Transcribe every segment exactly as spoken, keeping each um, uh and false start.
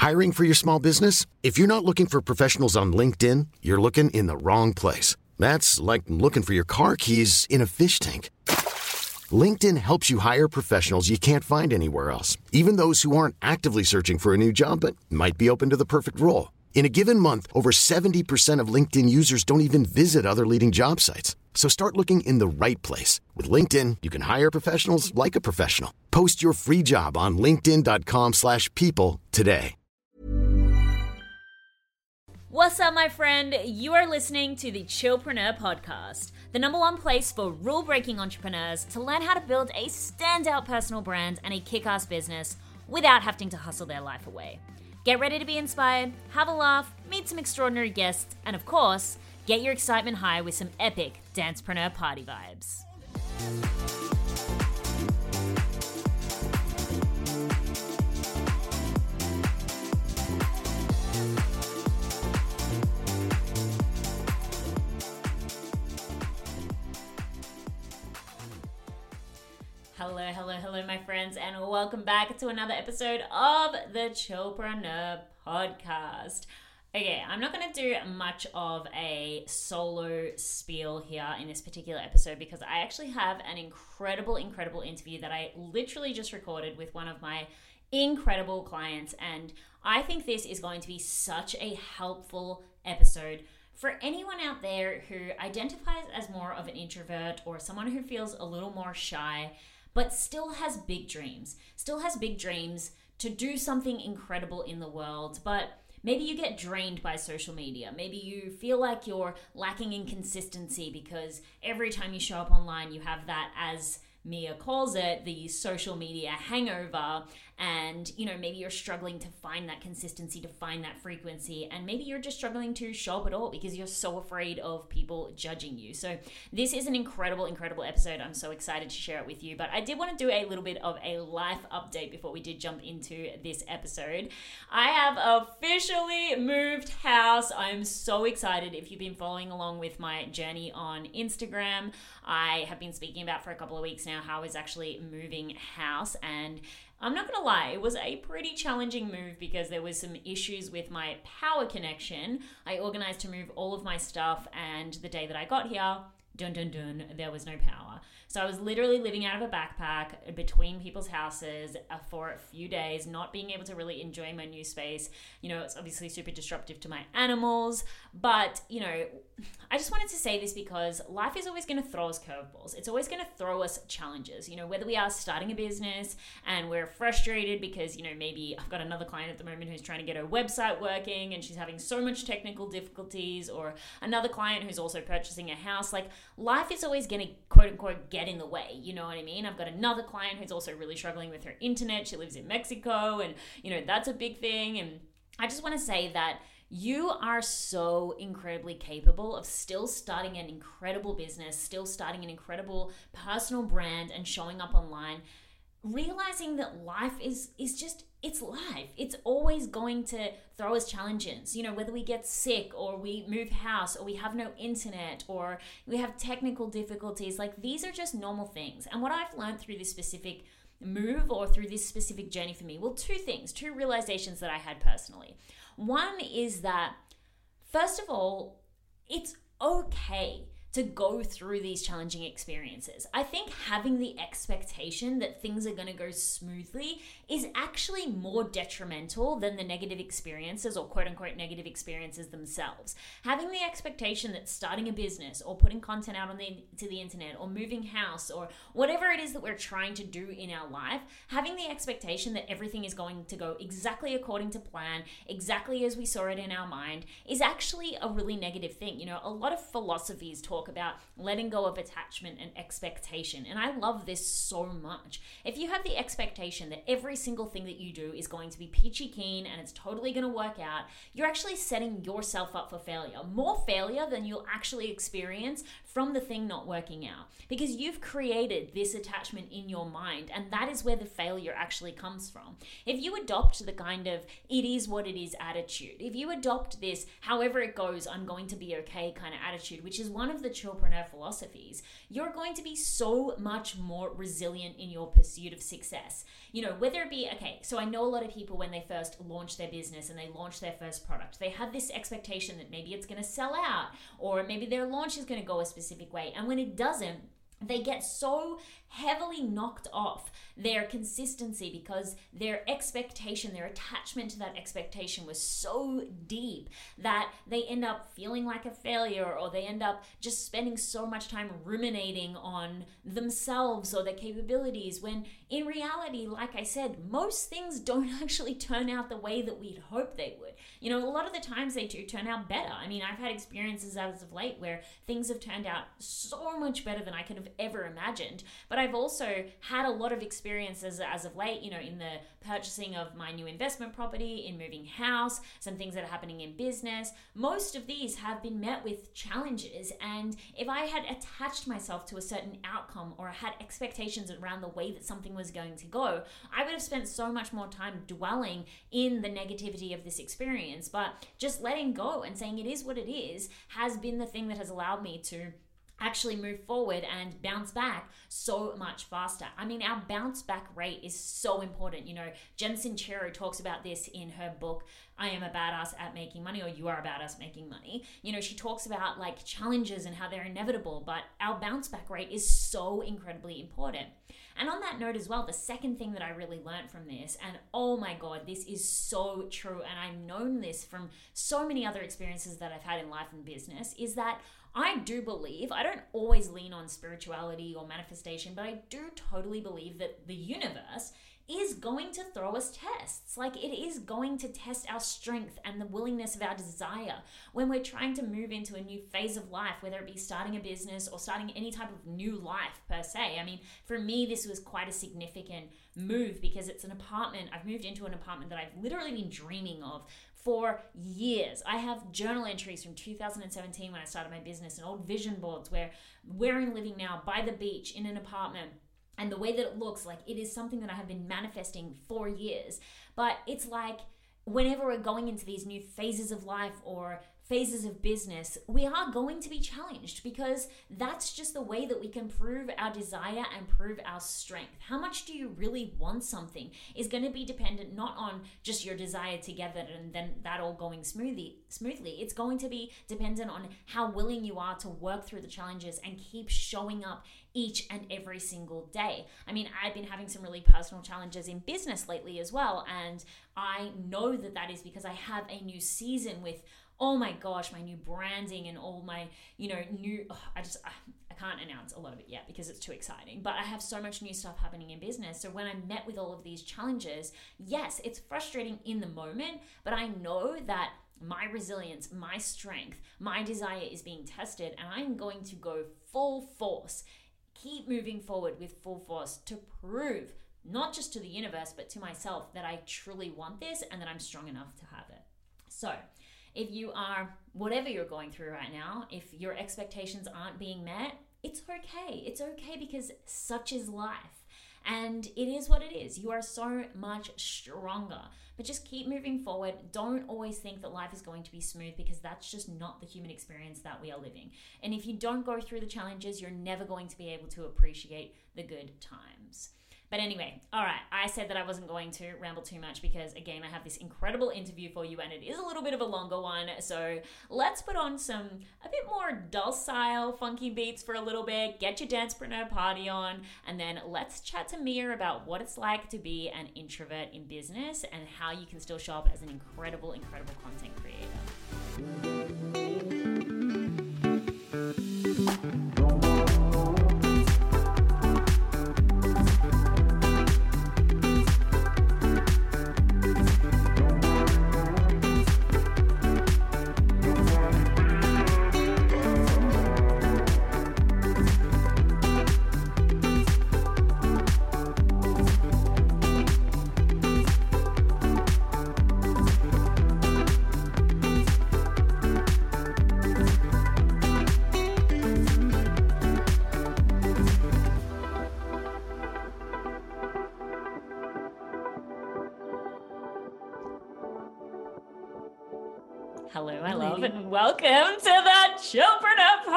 Hiring for your small business? If you're not looking for professionals on LinkedIn, you're looking in the wrong place. That's like looking for your car keys in a fish tank. LinkedIn helps you hire professionals you can't find anywhere else, even those who aren't actively searching for a new job but might be open to the perfect role. In a given month, over seventy percent of LinkedIn users don't even visit other leading job sites. So start looking in the right place. With LinkedIn, you can hire professionals like a professional. Post your free job on linkedin.com slash people today. What's up, my friend? You are listening to the Chillpreneur Podcast, the number one place for rule-breaking entrepreneurs to learn how to build a standout personal brand and a kick-ass business without having to hustle their life away. Get ready to be inspired, have a laugh, meet some extraordinary guests, and of course, get your excitement high with some epic Dancepreneur party vibes. Hello, hello, hello, my friends, and welcome back to another episode of the Chillpreneur Podcast. Okay, I'm not going to do much of a solo spiel here in this particular episode because I actually have an incredible, incredible interview that I literally just recorded with one of my incredible clients, and I think this is going to be such a helpful episode for anyone out there who identifies as more of an introvert or someone who feels a little more shy but still has big dreams, still has big dreams to do something incredible in the world, but maybe you get drained by social media. Maybe you feel like you're lacking in consistency because every time you show up online, you have that, as Mia calls it, the social media hangover. And, you know, maybe you're struggling to find that consistency, to find that frequency. And maybe you're just struggling to show up at all because you're so afraid of people judging you. So this is an incredible, incredible episode. I'm so excited to share it with you. But I did want to do a little bit of a life update before we did jump into this episode. I have officially moved house. I'm so excited. If you've been following along with my journey on Instagram, I have been speaking about for a couple of weeks now how I was actually moving house, and I'm not going to lie, it was a pretty challenging move because there was some issues with my power connection. I organized to move all of my stuff, and the day that I got here, dun dun dun, there was no power. So I was literally living out of a backpack between people's houses for a few days, not being able to really enjoy my new space. You know, it's obviously super disruptive to my animals, but, you know, I just wanted to say this because life is always going to throw us curveballs. It's always going to throw us challenges. You know, whether we are starting a business and we're frustrated because, you know, maybe I've got another client at the moment who's trying to get her website working and she's having so much technical difficulties, or another client who's also purchasing a house. Like, life is always going to quote unquote get in the way. You know what I mean? I've got another client who's also really struggling with her internet. She lives in Mexico, and, you know, that's a big thing. And I just want to say that you are so incredibly capable of still starting an incredible business, still starting an incredible personal brand and showing up online, realizing that life is is just, it's life. It's always going to throw us challenges. You know, whether we get sick or we move house or we have no internet or we have technical difficulties, like, these are just normal things. And what I've learned through this specific move or through this specific journey for me, well, two things, two realizations that I had personally. One is that, first of all, it's okay to go through these challenging experiences. I think having the expectation that things are going to go smoothly is actually more detrimental than the negative experiences, or quote unquote negative experiences themselves. Having the expectation that starting a business or putting content out on the to the internet or moving house or whatever it is that we're trying to do in our life, having the expectation that everything is going to go exactly according to plan, exactly as we saw it in our mind, is actually a really negative thing. You know, a lot of philosophies talk about letting go of attachment and expectation. And I love this so much. If you have the expectation that every single thing that you do is going to be peachy keen and it's totally going to work out, you're actually setting yourself up for failure. More failure than you'll actually experience from the thing not working out. Because you've created this attachment in your mind, and that is where the failure actually comes from. If you adopt the kind of it is what it is attitude, if you adopt this however it goes, I'm going to be okay kind of attitude, which is one of the Chillpreneur philosophies, you're going to be so much more resilient in your pursuit of success. You know, whether it be, okay, so I know a lot of people when they first launch their business and they launch their first product, they have this expectation that maybe it's going to sell out, or maybe their launch is going to go a specific way. And when it doesn't, they get so heavily knocked off their consistency because their expectation, their attachment to that expectation was so deep that they end up feeling like a failure, or they end up just spending so much time ruminating on themselves or their capabilities, when in reality, like I said, most things don't actually turn out the way that we'd hope they would. You know, a lot of the times they do turn out better. I mean, I've had experiences as of late where things have turned out so much better than I could have ever imagined. But I've also had a lot of experiences as of late, you know, in the purchasing of my new investment property, in moving house, some things that are happening in business. Most of these have been met with challenges. And if I had attached myself to a certain outcome, or had expectations around the way that something was going to go, I would have spent so much more time dwelling in the negativity of this experience. But just letting go and saying it is what it is has been the thing that has allowed me to actually move forward and bounce back so much faster. I mean, our bounce back rate is so important. You know, Jen Sincero talks about this in her book, I Am a Badass at Making Money, or You Are a Badass Making Money. You know, she talks about like challenges and how they're inevitable, but our bounce back rate is so incredibly important. And on that note as well, the second thing that I really learned from this, and oh my God, this is so true, and I've known this from so many other experiences that I've had in life and business, is that I do believe, I don't always lean on spirituality or manifestation, but I do totally believe that the universe is going to throw us tests. Like, it is going to test our strength and the willingness of our desire when we're trying to move into a new phase of life, whether it be starting a business or starting any type of new life per se. I mean, for me, this was quite a significant move because it's an apartment. I've moved into an apartment that I've literally been dreaming of for years. I have journal entries from two thousand seventeen when I started my business, and old vision boards where where I'm living now, by the beach in an apartment. And the way that it looks, like, it is something that I have been manifesting for years. But it's like whenever we're going into these new phases of life or phases of business, we are going to be challenged, because that's just the way that we can prove our desire and prove our strength. How much do you really want something is going to be dependent not on just your desire to get it and then that all going smoothly. Smoothly, it's going to be dependent on how willing you are to work through the challenges and keep showing up each and every single day. I mean, I've been having some really personal challenges in business lately as well, and I know that that is because I have a new season with, oh my gosh, my new branding and all my, you know, new, oh, I just, I, I can't announce a lot of it yet because it's too exciting, but I have so much new stuff happening in business. So when I'm met with all of these challenges, yes, it's frustrating in the moment, but I know that my resilience, my strength, my desire is being tested, and I'm going to go full force, keep moving forward with full force to prove, not just to the universe, but to myself, that I truly want this and that I'm strong enough to have it. So if you are, whatever you're going through right now, if your expectations aren't being met, it's okay. It's okay, because such is life. And it is what it is. You are so much stronger. But just keep moving forward. Don't always think that life is going to be smooth, because that's just not the human experience that we are living. And if you don't go through the challenges, you're never going to be able to appreciate the good times. But anyway, all right, I said that I wasn't going to ramble too much because, again, I have this incredible interview for you, and it is a little bit of a longer one. So let's put on some a bit more docile, funky beats for a little bit, get your Dancepreneur party on, and then let's chat to Mia about what it's like to be an introvert in business and how you can still show up as an incredible, incredible content creator. Hello, my Hey, love, lady. and welcome to the Chillpreneur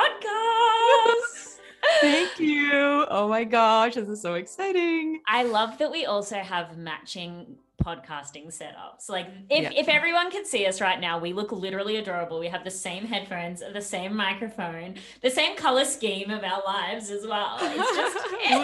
Podcast. Thank you. Oh my gosh, this is so exciting. I love that we also have matching podcasting setups. Like if, Yeah. if everyone could see us right now, we look literally adorable. We have the same headphones, the same microphone, the same color scheme of our lives as well. It's just,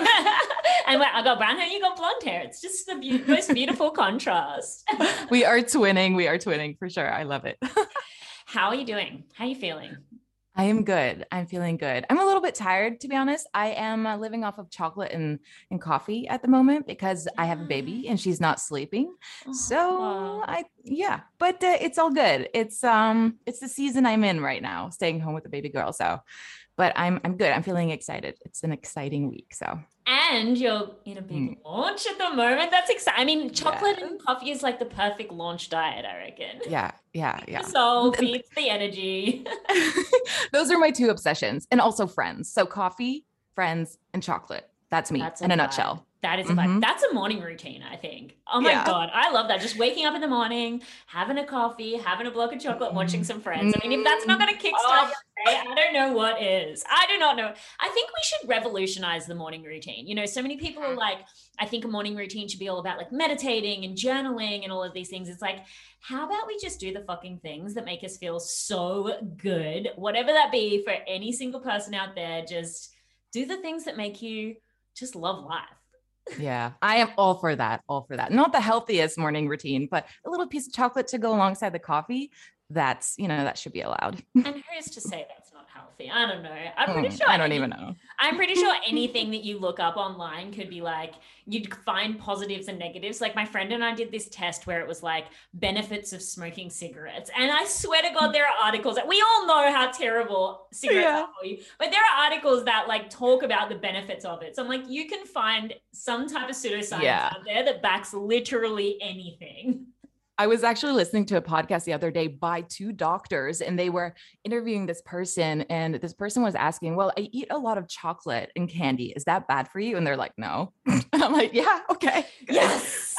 and I got brown hair, you got blonde hair. It's just the be- most beautiful contrast. We are twinning. We are twinning for sure. I love it. How are you doing? How are you feeling? I am good. I'm feeling good. I'm a little bit tired, to be honest. I am uh, living off of chocolate and, and coffee at the moment because I have a baby and she's not sleeping. So Oh. I, yeah, but uh, it's all good. It's, um, it's the season I'm in right now, staying home with the baby girl. So, but I'm, I'm good. I'm feeling excited. It's an exciting week. So. And you're in a big Mm. launch at the moment. That's exciting. I mean, chocolate Yes. and coffee is like the perfect launch diet, I reckon. Yeah, yeah, yeah. The soul feeds the energy. Those are my two obsessions, and also friends. So coffee, friends, and chocolate. That's me That's in a vibe. nutshell. That is a vibe. Mhm. That's a morning routine, I think. Oh my Yeah. God. I love that. Just waking up in the morning, having a coffee, having a block of chocolate, watching some friends. I mean, if that's not going to kickstart Oh. your day, I don't know what is. I do not know. I think we should revolutionize the morning routine. You know, so many people are like, I think a morning routine should be all about like meditating and journaling and all of these things. It's like, how about we just do the fucking things that make us feel so good, whatever that be for any single person out there, just do the things that make you just love life. Yeah, I am all for that. All for that. Not the healthiest morning routine, but a little piece of chocolate to go alongside the coffee. That's, you know, that should be allowed. And who's to say that's not healthy? I don't know. I'm pretty Mm, sure. I don't any- even know. I'm pretty sure anything that you look up online could be like, you'd find positives and negatives. Like my friend and I did this test where it was like benefits of smoking cigarettes. And I swear to God, there are articles that we all know how terrible cigarettes Yeah. are for you, but there are articles that like talk about the benefits of it. So I'm like, you can find some type of pseudoscience Yeah. out there that backs literally anything. I was actually listening to a podcast the other day by two doctors, and they were interviewing this person, and this person was asking, well, I eat a lot of chocolate and candy. Is that bad for you? And they're like, no. And I'm like, yeah, okay. Good. Yes.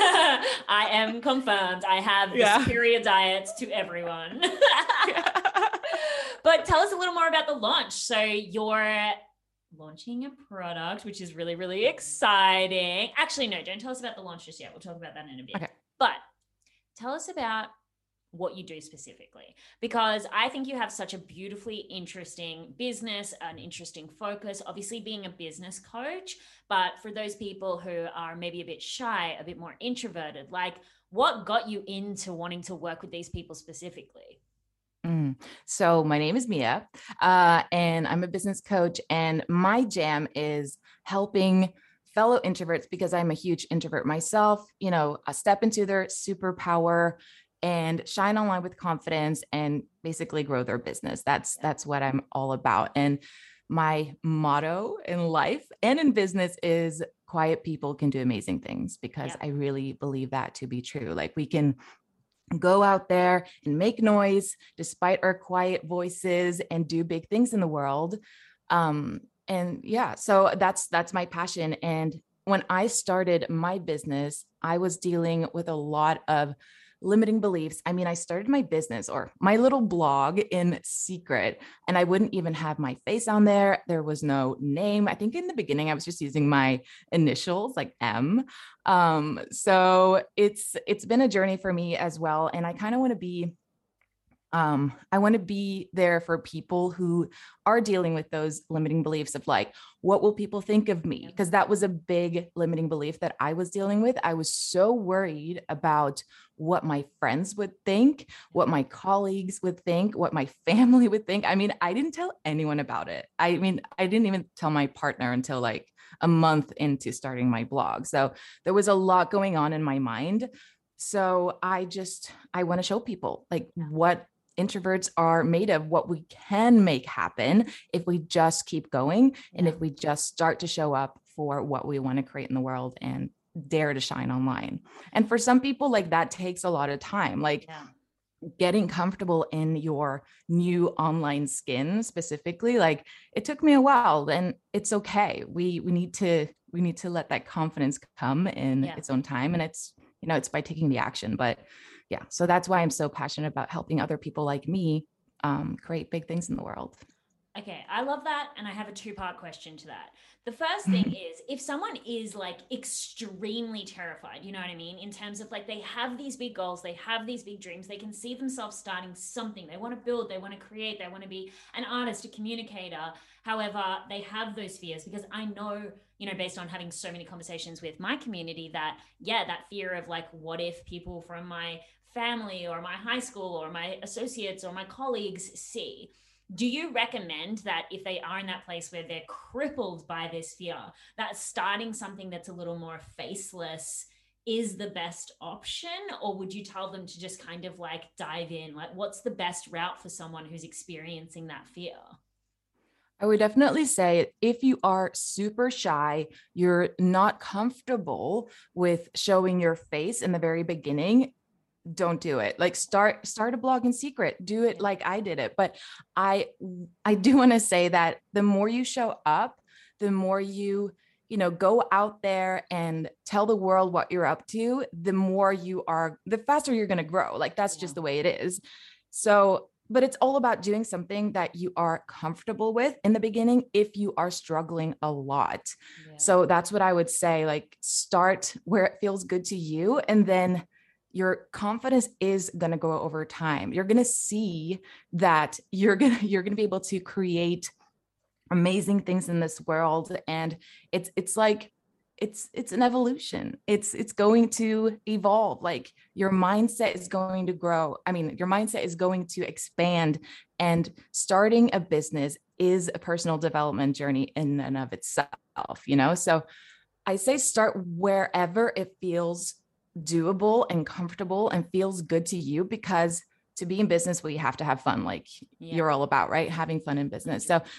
I am confirmed. I have the Yeah. superior diet to everyone. But tell us a little more about the launch. So you're launching a product, which is really, really exciting. Actually, no, don't tell us about the launch just yet. We'll talk about that in a bit. Okay. But tell us about what you do specifically, because I think you have such a beautifully interesting business, an interesting focus, obviously being a business coach, but for those people who are maybe a bit shy, a bit more introverted, like what got you into wanting to work with these people specifically? Mm. So my name is Mia, uh, and I'm a business coach, and my jam is helping fellow introverts, because I'm a huge introvert myself, you know, uh, step into their superpower and shine online with confidence and basically grow their business. That's, that's what I'm all about. And my motto in life and in business is quiet people can do amazing things, because Yeah. I really believe that to be true. Like we can go out there and make noise despite our quiet voices and do big things in the world. Um, and yeah, so that's, that's my passion. And when I started my business, I was dealing with a lot of limiting beliefs. I mean, I started my business or my little blog in secret, and I wouldn't even have my face on there. There was no name. I think in the beginning, I was just using my initials, like M. Um, so it's, it's been a journey for me as well. And I kind of want to be Um, I want to be there for people who are dealing with those limiting beliefs of like, what will people think of me? Because that was a big limiting belief that I was dealing with. I was so worried about what my friends would think, what my colleagues would think, what my family would think. I mean, I didn't tell anyone about it. I mean, I didn't even tell my partner until like a month into starting my blog. So there was a lot going on in my mind. So I just, I want to show people like what introverts are made of, what we can make happen if we just keep going. And Yeah. if we just start to show up for what we want to create in the world and dare to shine online. And for some people, like that takes a lot of time, like Yeah. getting comfortable in your new online skin specifically. Like it took me a while, and it's okay. We, we need to, we need to let that confidence come in Yeah. its own time. And it's, you know, it's by taking the action, but yeah, so that's why I'm so passionate about helping other people like me um, create big things in the world. Okay, I love that. And I have a two part question to that. The first thing is, if someone is like extremely terrified, you know what I mean? In terms of like, they have these big goals, they have these big dreams, they can see themselves starting something. They want to build, they want to create, they want to be an artist, a communicator. However, they have those fears, because I know, you know, based on having so many conversations with my community, that, yeah, that fear of like, what if people from my family or my high school or my associates or my colleagues see? Do you recommend that if they are in that place where they're crippled by this fear, that starting something that's a little more faceless is the best option? Or would you tell them to just kind of like dive in? Like, what's the best route for someone who's experiencing that fear? I would definitely say if you are super shy, you're not comfortable with showing your face in the very beginning, don't do it. Like start, start a blog in secret, do it like I did it. But I, I do want to say that the more you show up, the more you, you know, go out there and tell the world what you're up to, the more you are, the faster you're going to grow. Like that's yeah. just the way it is. So, but it's all about doing something that you are comfortable with in the beginning if you are struggling a lot. Yeah. So that's what I would say, like start where it feels good to you, and then your confidence is going to grow over time. You're going to see that you're going to, you're going to be able to create amazing things in this world. And it's, it's like, it's, it's an evolution. It's, it's going to evolve. Like your mindset is going to grow. I mean, your mindset is going to expand, and starting a business is a personal development journey in and of itself, you know? So I say, start wherever it feels doable and comfortable and feels good to you, because to be in business, we have to have fun. Like yeah. you're all about, right? Having fun in business. So,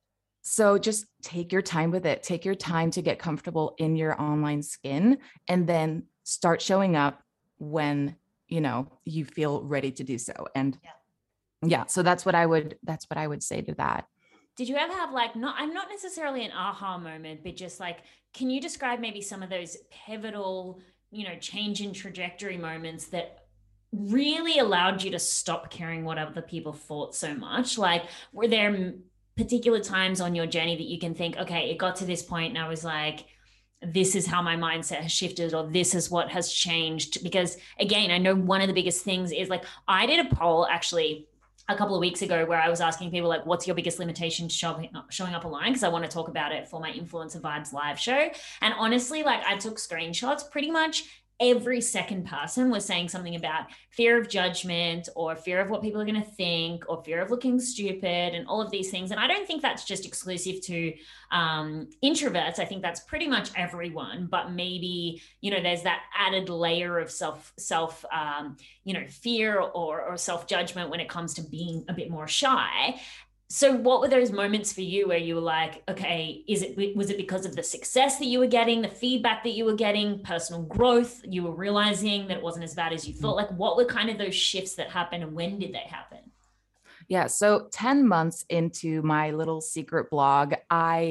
so just take your time with it. Take your time to get comfortable in your online skin, and then start showing up when, you know, you feel ready to do so. And yeah, yeah so that's what I would, that's what I would say to that. Did you ever have like, not, I'm not necessarily an aha moment, but just like, can you describe maybe some of those pivotal, you know, change in trajectory moments that really allowed you to stop caring what other people thought so much? Like, were there particular times on your journey that you can think, okay, it got to this point and I was like, this is how my mindset has shifted, or this is what has changed? Because again, I know one of the biggest things is like, I did a poll actually a couple of weeks ago where I was asking people like, what's your biggest limitation to showing up, showing up online? Because I want to talk about it for my Influencer Vibes live show. And honestly, like I took screenshots. Pretty much every second person was saying something about fear of judgment, or fear of what people are going to think, or fear of looking stupid, and all of these things. And I don't think that's just exclusive to um, introverts. I think that's pretty much everyone, but maybe, you know, there's that added layer of self, self, um, you know, fear or, or self-judgment when it comes to being a bit more shy. So what were those moments for you where you were like, okay, is it, was it because of the success that you were getting, the feedback that you were getting, personal growth, you were realizing that it wasn't as bad as you thought? Like what were kind of those shifts that happened, and when did they happen? Yeah. So ten months into my little secret blog, I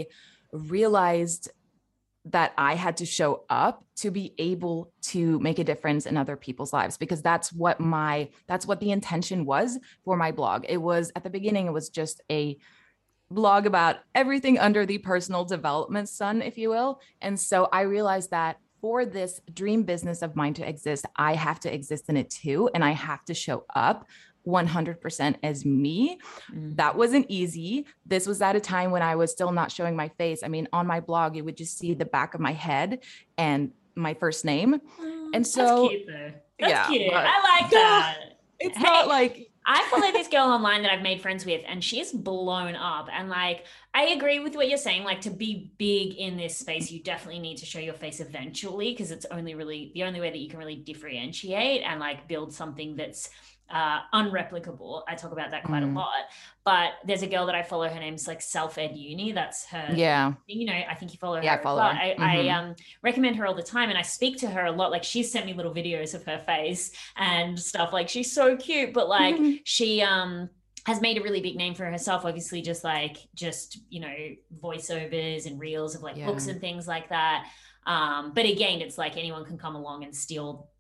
realized that I had to show up to be able to make a difference in other people's lives, because that's what my, that's what the intention was for my blog. It was, at the beginning, it was just a blog about everything under the personal development sun, if you will. And so I realized that for this dream business of mine to exist, I have to exist in it too. And I have to show up one hundred percent as me. Mm-hmm. That wasn't easy. This was at a time when I was still not showing my face. I mean, on my blog, you would just see the back of my head and my first name. Mm, and so, that's cute though. That's yeah, cute. I like that. It's hey, not like, I follow this girl online that I've made friends with, and she's blown up. And like, I agree with what you're saying. Like, to be big in this space, you definitely need to show your face eventually, because it's only really the only way that you can really differentiate and like build something that's uh, unreplicable. I talk about that quite mm. a lot. But there's a girl that I follow. Her name's like Self Ed Uni. That's her. Yeah. You know, I think you follow her. Yeah, I follow well. her. I, mm-hmm. I um, recommend her all the time, and I speak to her a lot. Like, she's sent me little videos of her face and stuff. Like, she's so cute, but like mm-hmm. she um has made a really big name for herself, obviously, just like just you know voiceovers and reels of like yeah. books and things like that. Um, but again, it's like anyone can come along and steal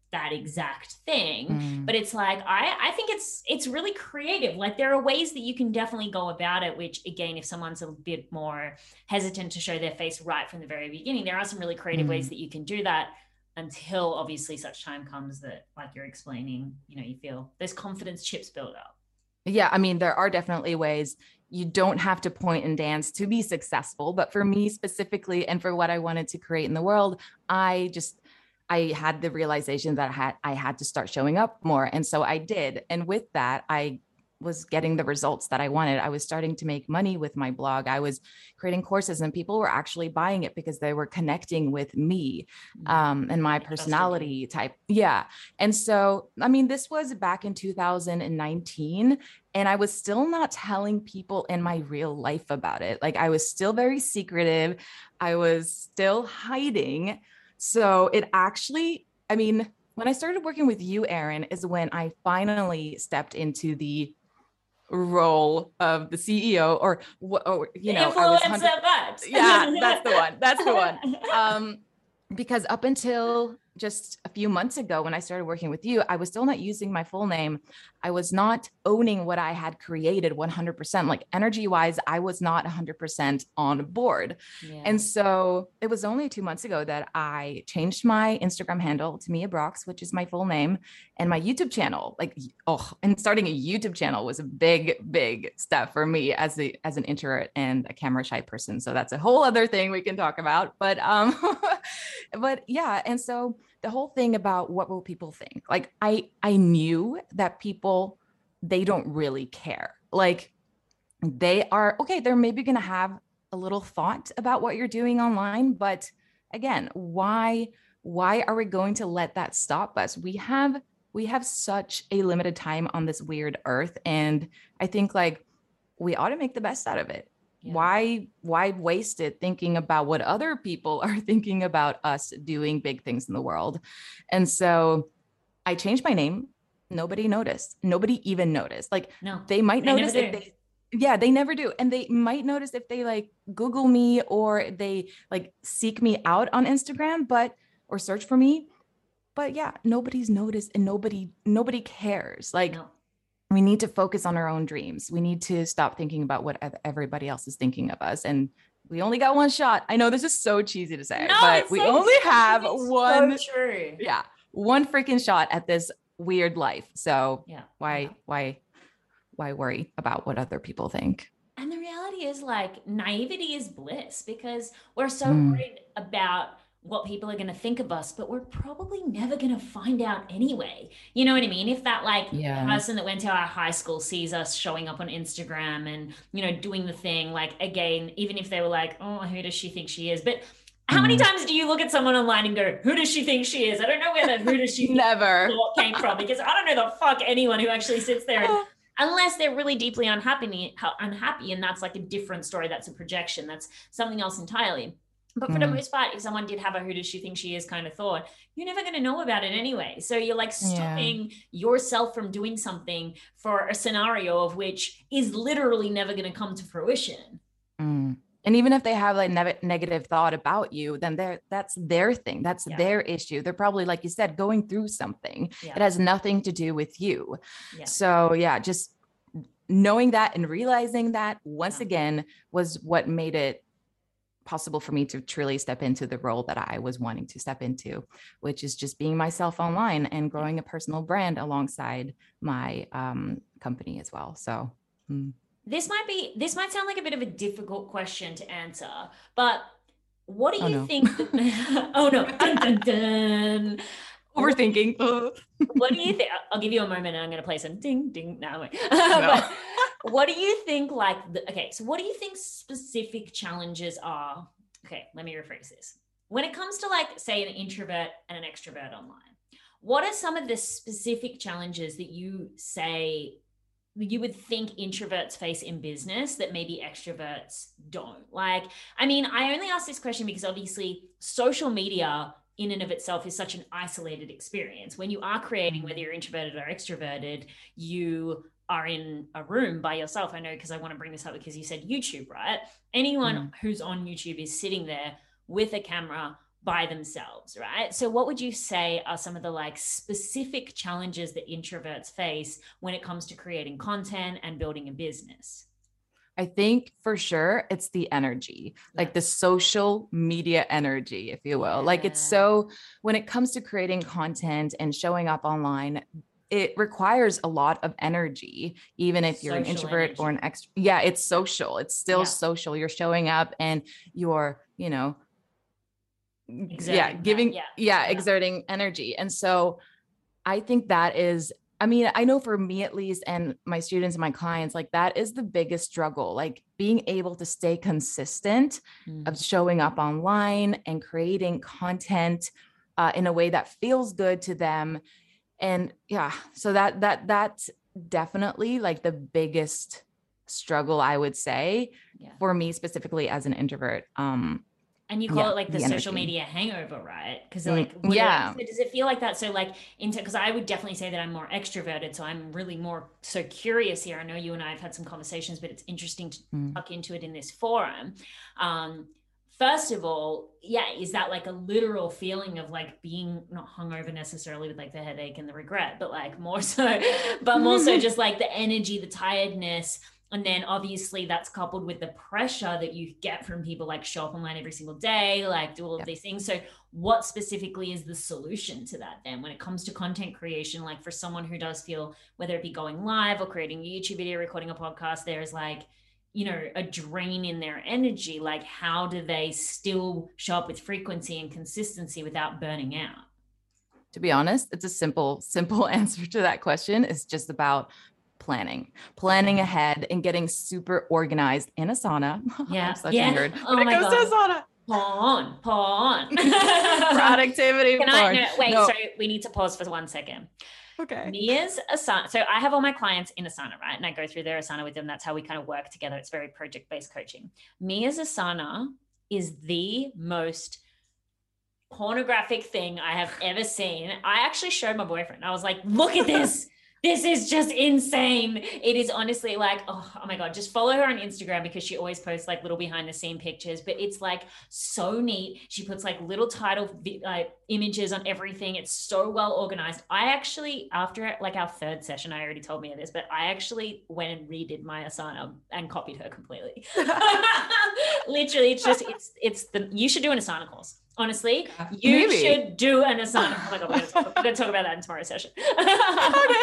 that exact thing. Mm. But it's like, I, I think it's, it's really creative. Like there are ways that you can definitely go about it, which again, if someone's a bit more hesitant to show their face right from the very beginning, there are some really creative Mm. ways that you can do that, until obviously such time comes that, like you're explaining, you know, you feel those confidence chips build up. Yeah, I mean, there are definitely ways. You don't have to point and dance to be successful, but for me specifically, and for what I wanted to create in the world, I just, I had the realization that I had, I had to start showing up more. And so I did. And with that, I was getting the results that I wanted. I was starting to make money with my blog. I was creating courses and people were actually buying it because they were connecting with me um, and my personality type. Yeah. And so, I mean, this was back in two thousand nineteen. And I was still not telling people in my real life about it. Like I was still very secretive. I was still hiding. So it actually, I mean, when I started working with you, Erin, is when I finally stepped into the role of the C E O or, or you know, influencer I was one hundred vibes. Yeah, that's the one. That's the one. Um, because up until just a few months ago, when I started working with you, I was still not using my full name. I was not owning what I had created one hundred percent. Like energy wise, I was not one hundred percent on board. Yeah. And so it was only two months ago that I changed my Instagram handle to Mia Brox, which is my full name, and my YouTube channel. Like, oh, and starting a YouTube channel was a big, big step for me as a as an introvert and a camera shy person. So that's a whole other thing we can talk about. But um, but yeah, and so the whole thing about what will people think? Like I I knew that people, they don't really care. Like they are okay, they're maybe going to have a little thought about what you're doing online, but again, why why are we going to let that stop us? We have we have such a limited time on this weird earth, and I think like we ought to make the best out of it. Yeah. Why, why waste it thinking about what other people are thinking about us doing big things in the world? And so I changed my name. Nobody noticed. Nobody even noticed. Like no, they might they notice if they, yeah, they never do. And they might notice if they like Google me or they like seek me out on Instagram, but, or search for me. But yeah, nobody's noticed and nobody, nobody cares. Like, no. We need to focus on our own dreams. We need to stop thinking about what everybody else is thinking of us. And we only got one shot. I know this is so cheesy to say, no, but we so only true. have it's one, so true. yeah, one freaking shot at this weird life. So yeah, why, yeah. why, why worry about what other people think? And the reality is like naivety is bliss because we're so mm. worried about what people are going to think of us, but we're probably never going to find out anyway. You know what I mean? If that like yeah. person that went to our high school sees us showing up on Instagram and, you know, doing the thing, like, again, even if they were like, oh, who does she think she is? But how mm. many times do you look at someone online and go, who does she think she is? I don't know where that who does she never thought came from, because I don't know the fuck anyone who actually sits there and, unless they're really deeply unhappy, unhappy. And that's like a different story. That's a projection. That's something else entirely. But for mm. the most part, if someone did have a who does she think she is kind of thought, you're never going to know about it anyway. So you're like stopping yeah. yourself from doing something for a scenario of which is literally never going to come to fruition. Mm. And even if they have like ne- negative thought about you, then they're, that's their thing. That's yeah. their issue. They're probably, like you said, going through something. Yeah. It has nothing to do with you. Yeah. So yeah, just knowing that and realizing that once yeah. again was what made it possible for me to truly step into the role that I was wanting to step into, which is just being myself online and growing a personal brand alongside my um, company as well. So mm. this might be, this might sound like a bit of a difficult question to answer, but what do you oh, no. think? That, oh no, dun, dun, dun. Overthinking. What do you think? I'll give you a moment and I'm going to play some ding, ding. No, wait. No. But what do you think like, the, okay, so what do you think specific challenges are? Okay, let me rephrase this. When it comes to like, say, an introvert and an extrovert online, what are some of the specific challenges that you say you would think introverts face in business that maybe extroverts don't? Like, I mean, I only ask this question because obviously social media in and of itself is such an isolated experience. When you are creating, whether you're introverted or extroverted, you are in a room by yourself. I know, because I want to bring this up because you said YouTube, right? Anyone mm. who's on YouTube is sitting there with a camera by themselves, right? So what would you say are some of the like specific challenges that introverts face when it comes to creating content and building a business? I think for sure it's the energy, yeah. like the social media energy, if you will. Yeah. Like it's so, when it comes to creating content and showing up online, it requires a lot of energy, even if you're social an introvert energy. Or an extrovert. Yeah, it's social. It's still yeah. social. You're showing up and you're, you know, exerting yeah, giving, yeah. yeah, yeah, exerting energy. And so I think that is, I mean, I know for me at least, and my students and my clients, like that is the biggest struggle, like being able to stay consistent mm. of showing up online and creating content uh, in a way that feels good to them. And yeah, so that, that, that's definitely like the biggest struggle, I would say, yeah. for me specifically as an introvert. Um, And you call yeah, it like the, the social media hangover, right? Because like, yeah. It, so does it feel like that? So like into, because I would definitely say that I'm more extroverted. So I'm really more so curious here. I know you and I have had some conversations, but it's interesting to mm. tuck into it in this forum. Um, first of all, yeah, is that like a literal feeling of like being not hungover necessarily with like the headache and the regret, but like more so, but more so just like the energy, the tiredness. And then obviously that's coupled with the pressure that you get from people like show up online every single day, like do all of yep. these things. So what specifically is the solution to that then when it comes to content creation? Like for someone who does feel, whether it be going live or creating a YouTube video, recording a podcast, there's like, you know, a drain in their energy. Like how do they still show up with frequency and consistency without burning out? To be honest, it's a simple, simple answer to that question. It's just about planning, planning ahead and getting super organized in Asana. Yeah. I'm such yeah. a nerd. Oh when my it goes God. to Asana. Pawn, pawn. Productivity. Can I, no, wait, no. sorry, we need to pause for one second. Okay. Mia's Asana. So I have all my clients in Asana, right? And I go through their Asana with them. That's how we kind of work together. It's very project-based coaching. Mia's Asana is the most pornographic thing I have ever seen. I actually showed my boyfriend. I was like, look at this. This is just insane. It is honestly like, oh, oh my God, just follow her on Instagram because she always posts like little behind the scene pictures, but it's like so neat. She puts like little title uh, images on everything. It's so well organized. I actually, after like our third session, I already told Mia this, but I actually went and redid my Asana and copied her completely. Literally, it's just, it's, it's the, you should do an Asana course. Honestly, you Maybe. should do an Asana. Oh my God, we're going to talk, we're going to talk about that in tomorrow's session. Okay.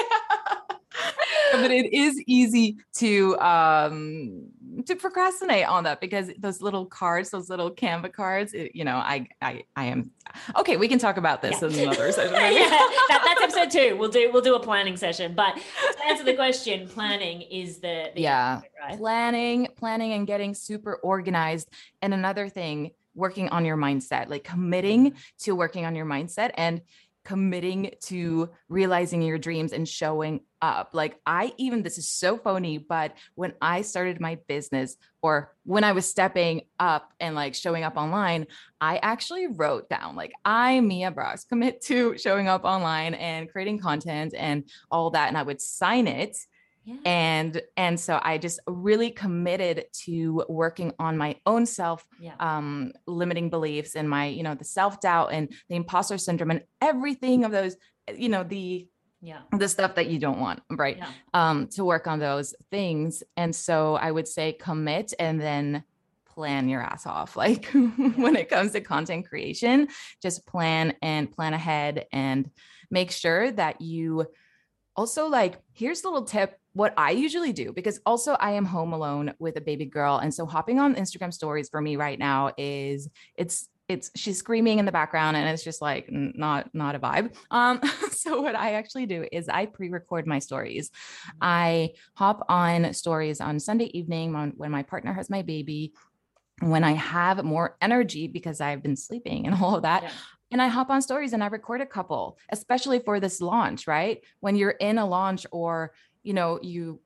But it is easy to um to procrastinate on that because those little cards, those little Canva cards, it, you know, I I I am okay. We can talk about this yeah. in another session. yeah, that, that's episode two. We'll do we'll do a planning session. But to answer the question, planning is the, the yeah right? planning, planning, and getting super organized. And another thing, working on your mindset, like committing to working on your mindset and committing to realizing your dreams and showing up. Like I even, this is so phony, but when I started my business or when I was stepping up and like showing up online, I actually wrote down like, I, Mia Brox, commit to showing up online and creating content and all that. And I would sign it. Yeah. And, and so I just really committed to working on my own self, yeah. um, limiting beliefs and my, you know, the self-doubt and the imposter syndrome and everything of those, you know, the, yeah, the stuff that you don't want, right. Yeah. Um, to work on those things. And so I would say commit and then plan your ass off. Like yeah. when it comes to content creation, just plan and plan ahead and make sure that you also like, here's a little tip. What I usually do, because also I am home alone with a baby girl. And so hopping on Instagram stories for me right now is it's, it's, she's screaming in the background and it's just like, not, not a vibe. Um, so what I actually do is I pre-record my stories. I hop on stories on Sunday evening when, when my partner has my baby, when I have more energy because I've been sleeping and all of that. Yeah. And I hop on stories and I record a couple, especially for this launch, right? When you're in a launch or you know, you,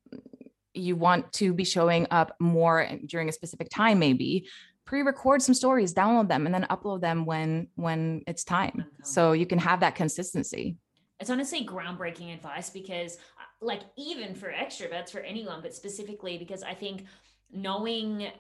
you want to be showing up more during a specific time, maybe pre-record some stories, download them, and then upload them when, when it's time. Okay. So you can have that consistency. It's honestly groundbreaking advice because like, even for extroverts, for anyone, but specifically because I think knowing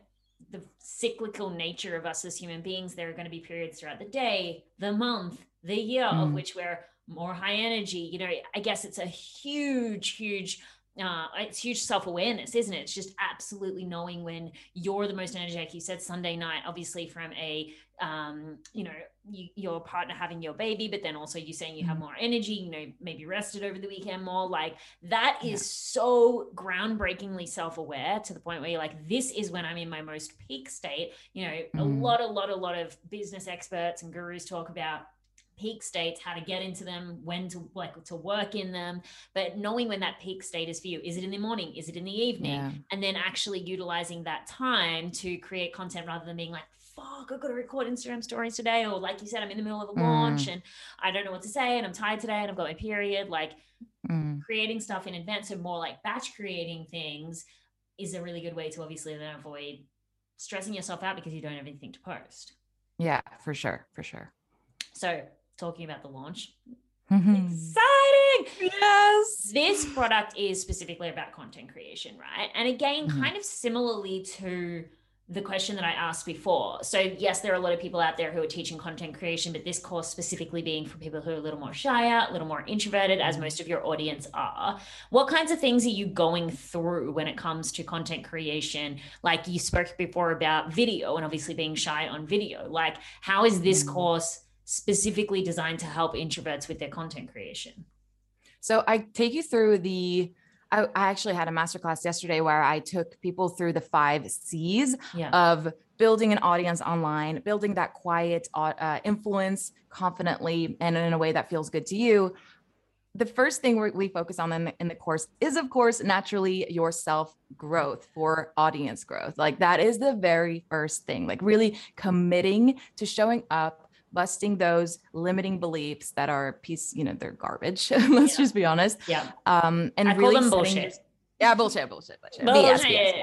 the cyclical nature of us as human beings, there are going to be periods throughout the day, the month, the year mm. of which we're more high energy. You know, I guess it's a huge, huge, uh, it's huge self-awareness, isn't it? It's just absolutely knowing when you're the most energetic. You said Sunday night, obviously from a, um, you know, you, your partner having your baby, but then also you saying you have more energy, you know, maybe rested over the weekend more. Like that is yeah. so groundbreakingly self-aware to the point where you're like, this is when I'm in my most peak state. You know, mm. a lot, a lot, a lot of business experts and gurus talk about peak states, how to get into them, when to like to work in them, but knowing when that peak state is for you. Is it in the morning? Is it in the evening? Yeah. And then actually utilizing that time to create content rather than being like, fuck, I've got to record Instagram stories today. Or like you said, I'm in the middle of a launch mm. and I don't know what to say and I'm tired today and I've got my period. Like mm. creating stuff in advance, so more like batch creating things is a really good way to obviously then avoid stressing yourself out because you don't have anything to post. Yeah, for sure. For sure. So talking about the launch. Mm-hmm. Exciting. Yes. This product is specifically about content creation, right? And again, mm-hmm. kind of similarly to the question that I asked before. So yes, there are a lot of people out there who are teaching content creation, but this course specifically being for people who are a little more shyer, a little more introverted, as most of your audience are. What kinds of things are you going through when it comes to content creation? Like you spoke before about video and obviously being shy on video. Like how is this mm-hmm. course specifically designed to help introverts with their content creation? So I take you through the, I, I actually had a masterclass yesterday where I took people through the five C's yeah. of building an audience online, building that quiet uh, influence confidently and in a way that feels good to you. The first thing we, we focus on in the, in the course is, of course, naturally your self-growth for audience growth. Like that is the very first thing, like really committing to showing up, busting those limiting beliefs that are piece, you know, they're garbage. Let's yeah. just be honest. Yeah. Um, and I really call them bullshit. Your, yeah, bullshit, bullshit, bullshit. bullshit. B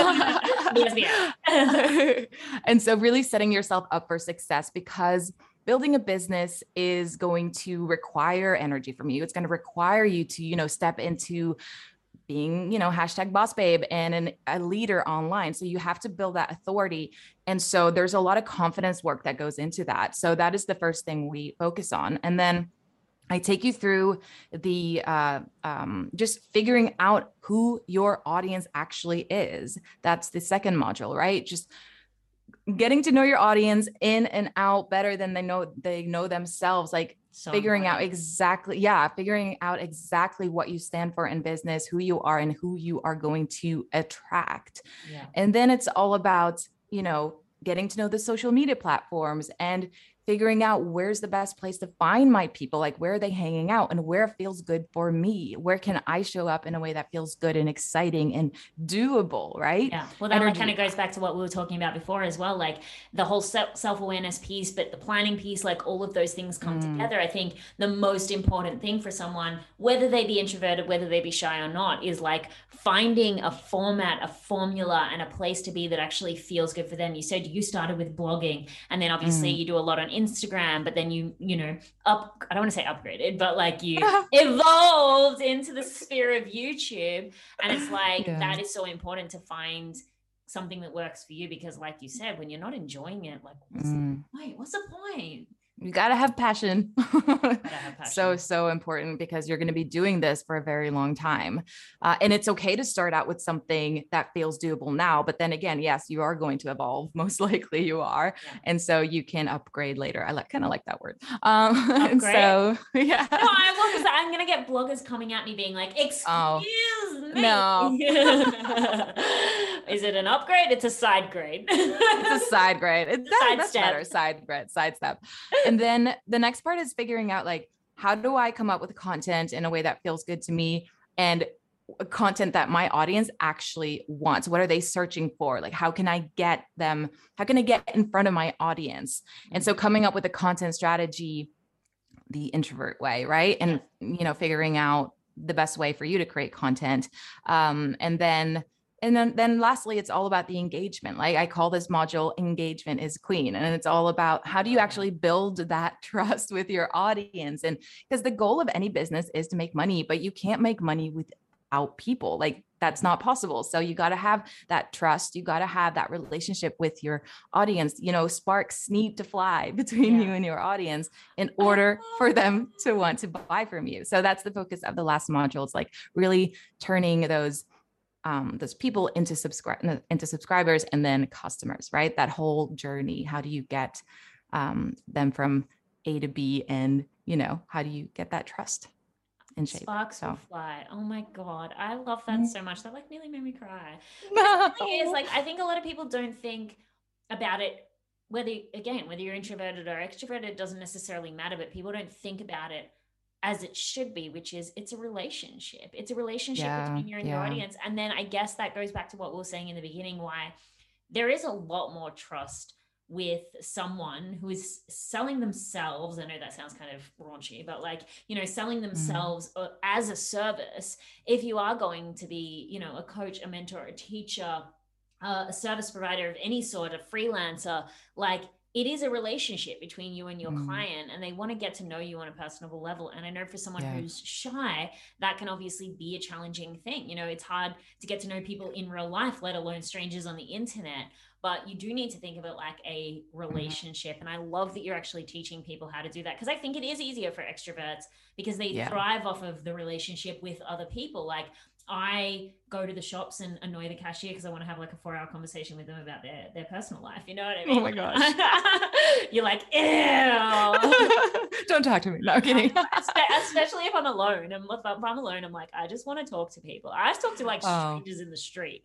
S, B S. B S, B S. And so really setting yourself up for success, because building a business is going to require energy from you. It's going to require you to, you know, step into being, you know, hashtag boss babe and an, a leader online. So you have to build that authority. And so there's a lot of confidence work that goes into that. So that is the first thing we focus on. And then I take you through the, uh, um, just figuring out who your audience actually is. That's the second module, right? Just getting to know your audience in and out better than they know, they know themselves. Like, So figuring important. out exactly, yeah, figuring out exactly what you stand for in business, who you are and who you are going to attract. Yeah. And then it's all about, you know, getting to know the social media platforms and figuring out where's the best place to find my people, like where are they hanging out and where feels good for me? Where can I show up in a way that feels good and exciting and doable, right? Yeah. Well, that like kind of goes back to what we were talking about before as well, like the whole self-awareness piece, but the planning piece, like all of those things come mm. together. I think the most important thing for someone, whether they be introverted, whether they be shy or not, is like finding a format, a formula, and a place to be that actually feels good for them. You said you started with blogging, and then obviously mm. you do a lot on Instagram, but then you, you know, up, I don't want to say upgraded, but like you evolved into the sphere of YouTube. And it's like, yeah. that is so important to find something that works for you, because like you said, when you're not enjoying it, like, what's mm. the point? What's the point? You got to have passion. Gotta have passion. So, so important, because you're going to be doing this for a very long time. Uh, and it's okay to start out with something that feels doable now, but then again, yes, you are going to evolve. Most likely you are. Yeah. And so you can upgrade later. I like, kind of like that word. Um, and so, yeah. No, I love that. I'm going to get bloggers coming at me being like, excuse oh, me. No. Is it an upgrade? It's a side grade. It's a side grade. It's that, side that's step. better. Side grade, side step. And then the next part is figuring out, like, how do I come up with content in a way that feels good to me and content that my audience actually wants? What are they searching for? Like, how can I get them? How can I get in front of my audience? And so coming up with a content strategy, the introvert way, right? And, you know, figuring out the best way for you to create content. Um, and then And then, then lastly, it's all about the engagement. Like I call this module engagement is queen. And it's all about how do you actually build that trust with your audience? And because the goal of any business is to make money, but you can't make money without without people. Like that's not possible. So you got to have that trust. You got to have that relationship with your audience. You know, sparks need to fly between yeah. you and your audience in order for them to want to buy from you. So that's the focus of the last module. It's like really turning those um, those people into subscribe into subscribers and then customers, right? That whole journey. How do you get um, them from A to B, and you know, how do you get that trust in shape? Sparks so. will fly. Oh my God. I love that Mm. so much. That like nearly made me cry. No. The thing is, like, I think a lot of people don't think about it, whether, again, whether you're introverted or extroverted doesn't necessarily matter, but people don't think about it as it should be, which is it's a relationship. It's a relationship Yeah, between you and yeah. your audience. And then I guess that goes back to what we were saying in the beginning, why there is a lot more trust with someone who is selling themselves. I know that sounds kind of raunchy, but like, you know, selling themselves mm. as a service. If you are going to be, you know, a coach, a mentor, a teacher, uh, a service provider of any sort, a freelancer, like it is a relationship between you and your mm. client, and they want to get to know you on a personable level. And I know for someone yeah. who's shy, that can obviously be a challenging thing. You know, it's hard to get to know people in real life, let alone strangers on the internet. But you do need to think of it like a relationship. And I love that you're actually teaching people how to do that, because I think it is easier for extroverts because they yeah. thrive off of the relationship with other people. Like I go to the shops and annoy the cashier because I want to have like a four hour conversation with them about their, their personal life. You know what I mean? Oh my gosh. You're like, ew. Don't talk to me. No, I'm kidding. Especially if I'm alone. And if I'm alone, I'm like, I just want to talk to people. I've talked to like strangers oh. in the street.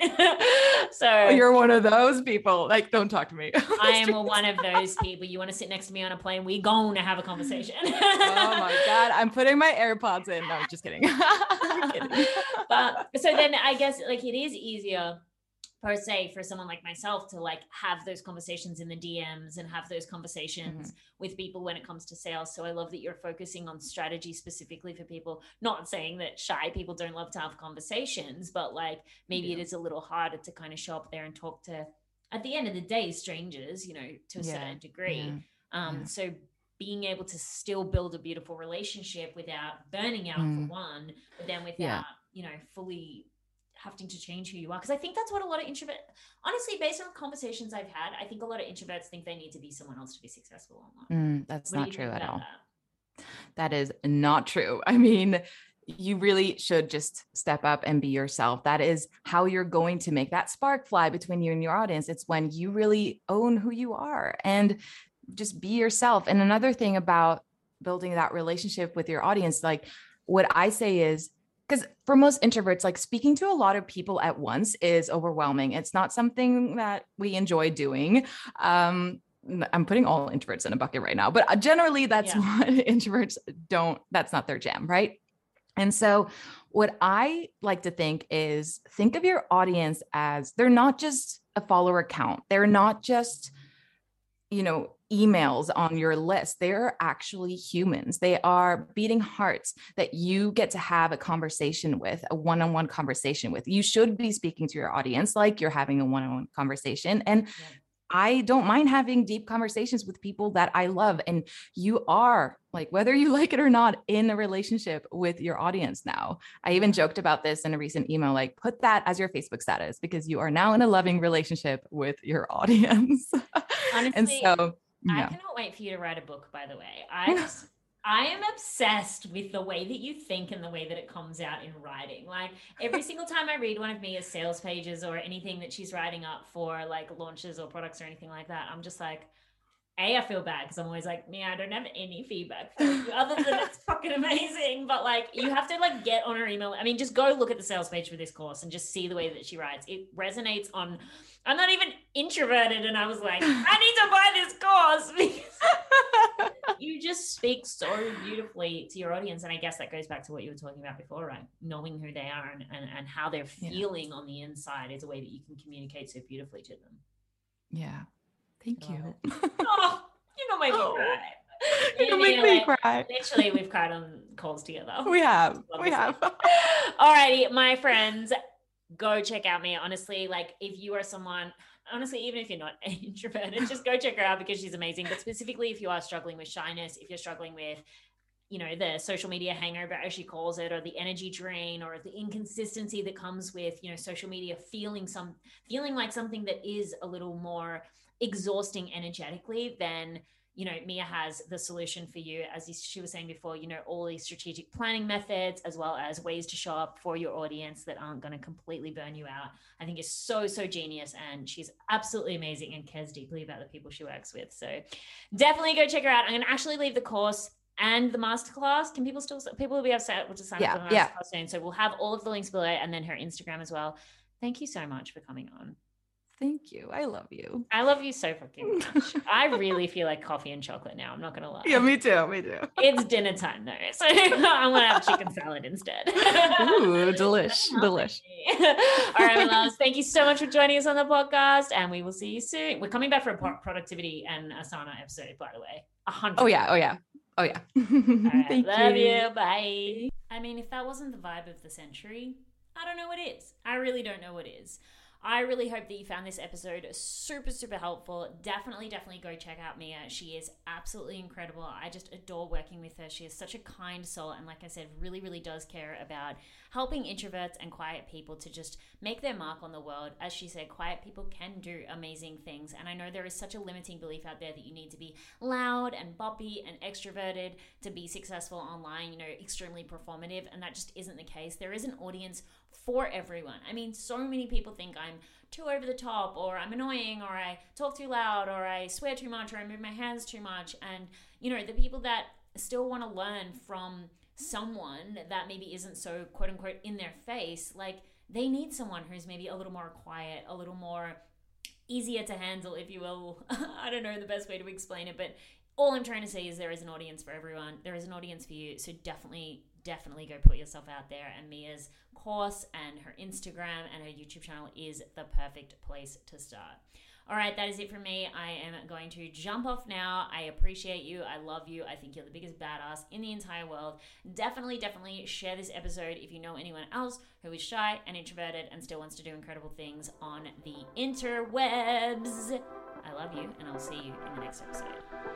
So oh, you're one of those people. Like, don't talk to me. I am one of those people. You want to sit next to me on a plane? We're going to have a conversation. Oh my God. I'm putting my AirPods in. No, I'm just kidding. I'm kidding. But so then I guess like it is easier per se for someone like myself to like have those conversations in the D Ms and have those conversations mm-hmm. with people when it comes to sales. So I love that you're focusing on strategy specifically for people, not saying that shy people don't love to have conversations, but like maybe yeah. it is a little harder to kind of show up there and talk to, at the end of the day, strangers, you know, to a yeah. certain degree. Yeah. Um, yeah. So being able to still build a beautiful relationship without burning out mm. for one, but then without, yeah. you know, fully having to change who you are. Because I think that's what a lot of introverts, honestly, based on conversations I've had, I think a lot of introverts think they need to be someone else to be successful online. Mm, that's what not true at all. That? that is not true. I mean, you really should just step up and be yourself. That is how you're going to make that spark fly between you and your audience. It's when you really own who you are and just be yourself. And another thing about building that relationship with your audience, like what I say is, because for most introverts, like speaking to a lot of people at once is overwhelming. It's not something that we enjoy doing. Um, I'm putting all introverts in a bucket right now, but generally that's yeah. what introverts don't, that's not their jam, right? And so what I like to think is think of your audience as they're not just a follower count. They're not just, you know, emails on your list. They're actually humans. They are beating hearts that you get to have a conversation with, a one-on-one conversation with. You should be speaking to your audience like you're having a one-on-one conversation. And yeah. I don't mind having deep conversations with people that I love. And you are, like, whether you like it or not, in a relationship with your audience now. I even joked about this in a recent email, like put that as your Facebook status because you are now in a loving relationship with your audience. Honestly, and so I cannot wait for you to write a book, by the way. I just, I am obsessed with the way that you think and the way that it comes out in writing. Like every single time I read one of Mia's sales pages or anything that she's writing up for like launches or products or anything like that, I'm just like, A, I feel bad because I'm always like, Mia, I don't have any feedback for you other than it's fucking amazing. But like, you have to like get on her email. I mean, just go look at the sales page for this course and just see the way that she writes. It resonates on, I'm not even introverted. And I was like, I need to buy this course because you just speak so beautifully to your audience. And I guess that goes back to what you were talking about before, right? Knowing who they are and, and, and how they're feeling yeah. on the inside is a way that you can communicate so beautifully to them. Yeah. Thank you. Oh, you're gonna make me oh. cry. You're gonna make me like, cry. Literally, we've cried on calls together. We have. We have. Alrighty, my friends, go check out Mia. Honestly, like if you are someone, honestly, even if you're not introverted, just go check her out because she's amazing. But specifically, if you are struggling with shyness, if you're struggling with you know, the social media hangover, as she calls it, or the energy drain, or the inconsistency that comes with, you know, social media feeling some, feeling like something that is a little more exhausting energetically, then, you know, Mia has the solution for you. As she was saying before, you know, all these strategic planning methods, as well as ways to show up for your audience that aren't going to completely burn you out, I think is so, so genius. And she's absolutely amazing and cares deeply about the people she works with. So definitely go check her out. I'm going to actually leave the course and the masterclass. Can people still, people will be upset to sign yeah, up for the yeah. masterclass soon. So we'll have all of the links below, and then her Instagram as well. Thank you so much for coming on. Thank you. I love you. I love you so fucking much. I really feel like coffee and chocolate now. I'm not going to lie. Yeah, me too. Me too. It's dinner time though. So I'm going to have chicken salad instead. Ooh, delish. Delish. All right, my loves. Thank you so much for joining us on the podcast, and we will see you soon. We're coming back for a productivity and Asana episode, by the way. A hundred. Oh yeah. Oh yeah. Oh yeah. Right, Thank love you. you. Bye. I mean, if that wasn't the vibe of the century, I don't know what is. I really don't know what is. I really hope that you found this episode super, super helpful. Definitely, definitely go check out Mia. She is absolutely incredible. I just adore working with her. She is such a kind soul. And like I said, really, really does care about helping introverts and quiet people to just make their mark on the world. As she said, quiet people can do amazing things. And I know there is such a limiting belief out there that you need to be loud and boppy and extroverted to be successful online, you know, extremely performative. And that just isn't the case. There is an audience for everyone. I mean, so many people think I'm too over the top, or I'm annoying, or I talk too loud, or I swear too much, or I move my hands too much. And, you know, the people that still want to learn from someone that maybe isn't so quote unquote in their face, like they need someone who's maybe a little more quiet, a little more easier to handle, if you will. I don't know the best way to explain it, but all I'm trying to say is there is an audience for everyone. There is an audience for you. So definitely, definitely go put yourself out there. And Mia's course and her Instagram and her YouTube channel is the perfect place to start. All right, that is it from me. I am going to jump off now. I appreciate you. I love you. I think you're the biggest badass in the entire world. Definitely, definitely share this episode if you know anyone else who is shy and introverted and still wants to do incredible things on the interwebs. I love you, and I'll see you in the next episode.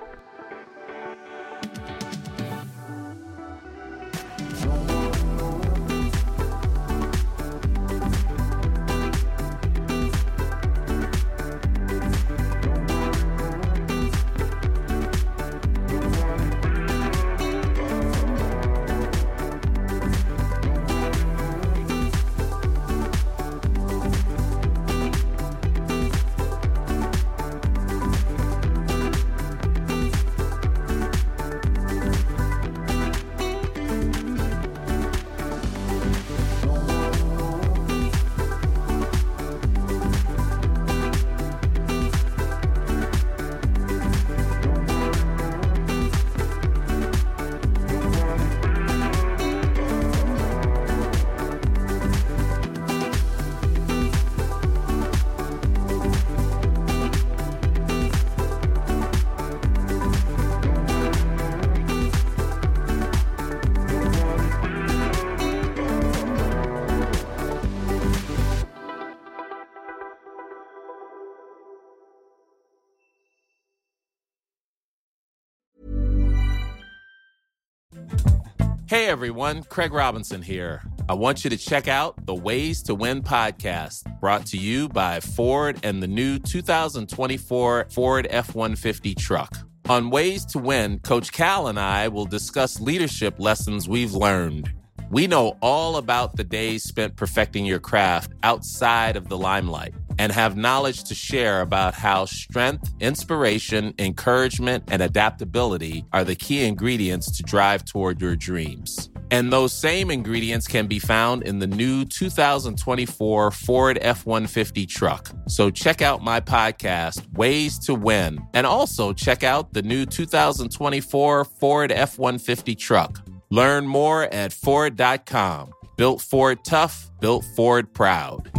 Hey everyone, Craig Robinson here. I want you to check out the Ways to Win podcast, brought to you by Ford and the new two thousand twenty-four Ford F one fifty truck. On Ways to Win, Coach Cal and I will discuss leadership lessons we've learned. We know all about the days spent perfecting your craft outside of the limelight and have knowledge to share about how strength, inspiration, encouragement, and adaptability are the key ingredients to drive toward your dreams. And those same ingredients can be found in the new two thousand twenty-four Ford F one fifty truck. So check out my podcast, Ways to Win, and also check out the new two thousand twenty-four Ford F one fifty truck. Learn more at Ford dot com. Built Ford tough, built Ford proud.